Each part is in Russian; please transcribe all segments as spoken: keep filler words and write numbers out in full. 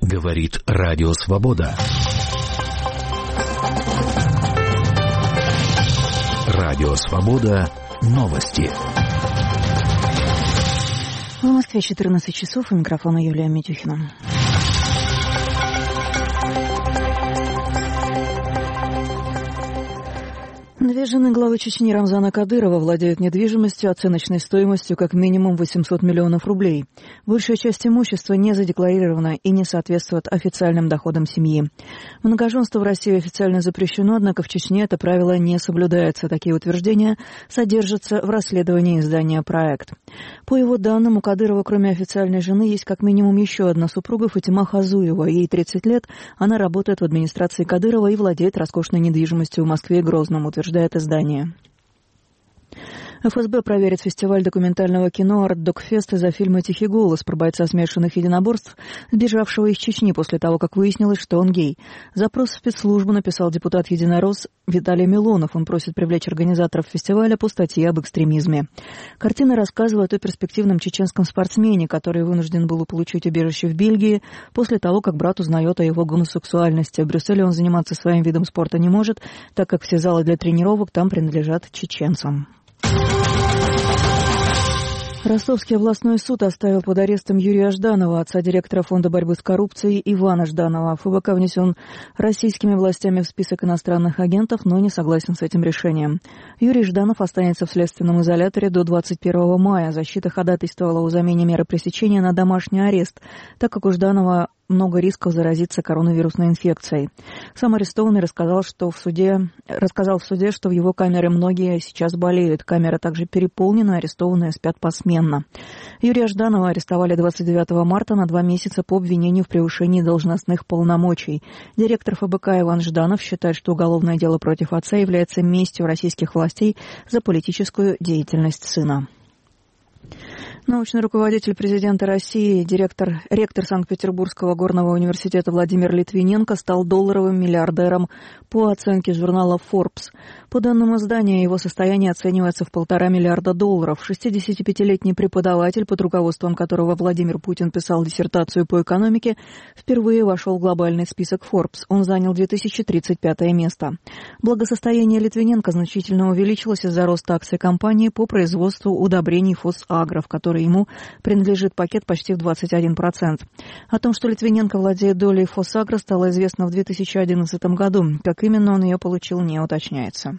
Говорит Радио Свобода. Радио Свобода. Новости. В Москве четырнадцать часов, у микрофона Юлия Митюхина. Две жены главы Чечни Рамзана Кадырова владеют недвижимостью оценочной стоимостью как минимум восемьсот миллионов рублей. Большая часть имущества не задекларирована и не соответствует официальным доходам семьи. Многоженство в России официально запрещено, однако в Чечне это правило не соблюдается. Такие утверждения содержатся в расследовании издания «Проект». По его данным, у Кадырова, кроме официальной жены, есть как минимум еще одна супруга, Фатима Хазуева. Ей тридцать лет, она работает в администрации Кадырова и владеет роскошной недвижимостью в Москве и Грозном, утверждает издание. эф эс бэ проверит фестиваль документального кино «Артдокфест» из-за фильма «Тихий голос» про бойца смешанных единоборств, сбежавшего из Чечни после того, как выяснилось, что он гей. Запрос в спецслужбу написал депутат «Единорос» Виталий Милонов. Он просит привлечь организаторов фестиваля по статье об экстремизме. Картина рассказывает о перспективном чеченском спортсмене, который вынужден был получить убежище в Бельгии после того, как брат узнает о его гомосексуальности. В Брюсселе он заниматься своим видом спорта не может, так как все залы для тренировок там принадлежат чеченцам. Ростовский областной суд оставил под арестом Юрия Жданова, отца директора Фонда борьбы с коррупцией Ивана Жданова. эф бэ ка внесен российскими властями в список иностранных агентов, но не согласен с этим решением. Юрий Жданов останется в следственном изоляторе до двадцать первого мая. Защита ходатайствовала о замене меры пресечения на домашний арест, так как у Жданова много рисков заразиться коронавирусной инфекцией. Сам арестованный рассказал, что в суде, рассказал в суде, что в его камере многие сейчас болеют. Камера также переполнена, арестованные спят посменно. Юрия Жданова арестовали двадцать девятого марта на два месяца по обвинению в превышении должностных полномочий. Директор эф бэ ка Иван Жданов считает, что уголовное дело против отца является местью российских властей за политическую деятельность сына. Научный руководитель президента России, директор, ректор Санкт-Петербургского горного университета Владимир Литвиненко стал долларовым миллиардером по оценке журнала Forbes. По данным издания, его состояние оценивается в полтора миллиарда долларов. шестидесятипятилетний преподаватель, под руководством которого Владимир Путин писал диссертацию по экономике, впервые вошел в глобальный список Forbes. Он занял две тысячи тридцать пятое место. Благосостояние Литвиненко значительно увеличилось из-за роста акций компании по производству удобрений «Фосагро», в которой ему принадлежит пакет почти в двадцать один процент. О том, что Литвиненко владеет долей «Фосагро», стало известно в две тысячи одиннадцатом году. Как именно он ее получил, не уточняется.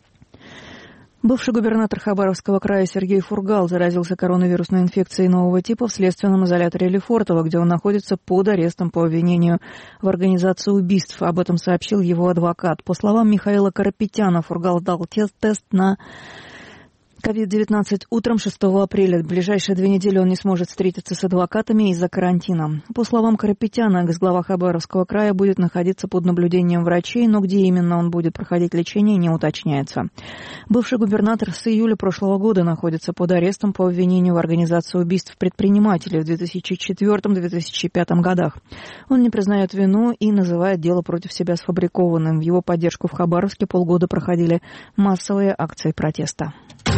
Бывший губернатор Хабаровского края Сергей Фургал заразился коронавирусной инфекцией нового типа в следственном изоляторе Лефортово, где он находится под арестом по обвинению в организации убийств. Об этом сообщил его адвокат. По словам Михаила Карапетяна, Фургал дал тест, тест на ковид девятнадцать утром шестого апреля. В ближайшие две недели он не сможет встретиться с адвокатами из-за карантина. По словам Карапетяна, экс-глава Хабаровского края будет находиться под наблюдением врачей, но где именно он будет проходить лечение, не уточняется. Бывший губернатор с июля прошлого года находится под арестом по обвинению в организации убийств предпринимателей в две тысячи четвёртом — две тысячи пятом годах. Он не признает вину и называет дело против себя сфабрикованным. В его поддержку в Хабаровске полгода проходили массовые акции протеста.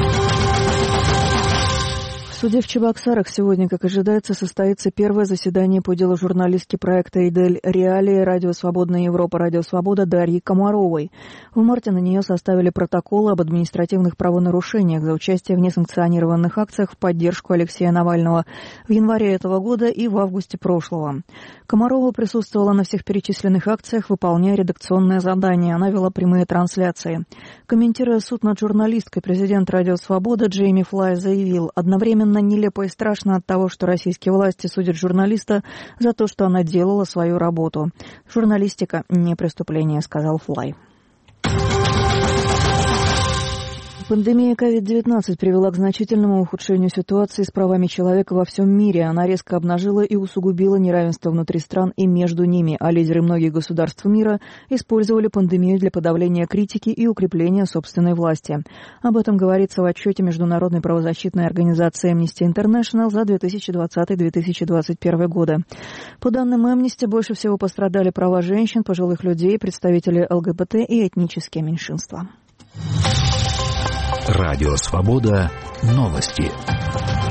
В суде в Чебоксарах сегодня, как ожидается, состоится первое заседание по делу журналистки проекта «Идель Реалии», «Радио Свободная Европа», «Радио Свобода» Дарьи Комаровой. В марте на нее составили протоколы об административных правонарушениях за участие в несанкционированных акциях в поддержку Алексея Навального в январе этого года и в августе прошлого. Комарова присутствовала на всех перечисленных акциях, выполняя редакционное задание. Она вела прямые трансляции. Комментируя суд над журналисткой, президент «Радио Свобода» Джейми Флай заявил: «Одновременно нелепо и страшно от того, что российские власти судят журналиста за то, что она делала свою работу. Журналистика не преступление», — сказал Флай. Пандемия ковид девятнадцать привела к значительному ухудшению ситуации с правами человека во всем мире. Она резко обнажила и усугубила неравенство внутри стран и между ними, а лидеры многих государств мира использовали пандемию для подавления критики и укрепления собственной власти. Об этом говорится в отчете Международной правозащитной организации Amnesty International за две тысячи двадцатый — две тысячи двадцать первый годы. По данным Amnesty, больше всего пострадали права женщин, пожилых людей, представителей эл гэ бэ тэ и этнические меньшинства. Радио Свобода. Новости.